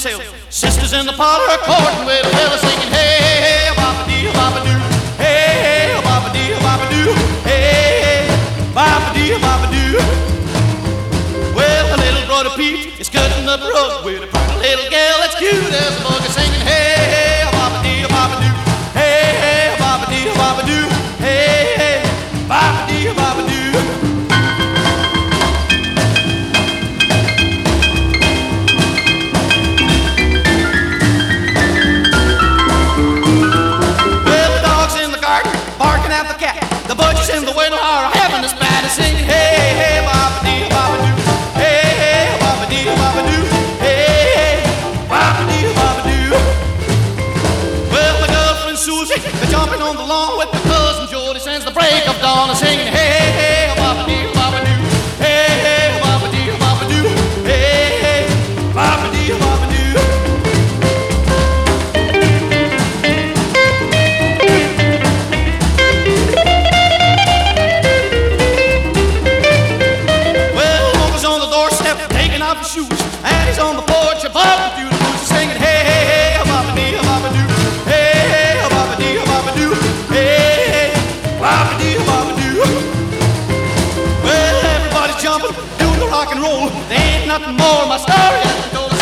themselves. Sisters in the parlor courting with a fella singing, hey, hey, bop-a-dee, bop-a-doo. Hey, hey, bop-a-dee, bop-a-doo. Hey, hey, bop-a-dee, bop-a-doo. Well, the little brother Pete is cutting up rug with a pretty little gal that's cute as a bugger singing, hey, hey, bop-a-dee, bop-a-doo. Hey, hey, bop-a-dee, bop-a-doo. Hey, hey, bop-a-dee, bop-a-doo. The butchers in the window are having this bad as singing, hey, hey, bop-a-dee, bop-a-doo. Hey, hey, bop-a-dee, bop-a-doo. Hey, hey, bop-a-dee, bop-a-doo. Well, my girlfriend Susie, they're jumping on the lawn with my cousin Jody since the break of dawn and singing, hey, hey, bop-a-dee, bop-a-doo. Hey, hey, bop-a-dee, bop-a-doo. Hey, hey, bop-a-dee, bop-a-doo. Shoes, and he's on the porch above the blues, singing, hey, hey, hey, bop-a-dee, bop-a-doo. Hey, hey, bop-a-dee, bop-a-doo. Hey, hey, bop-a-dee, bop-a-doo. Well, everybody's jumping, doing the rock and roll. There ain't nothing more. My story has to go.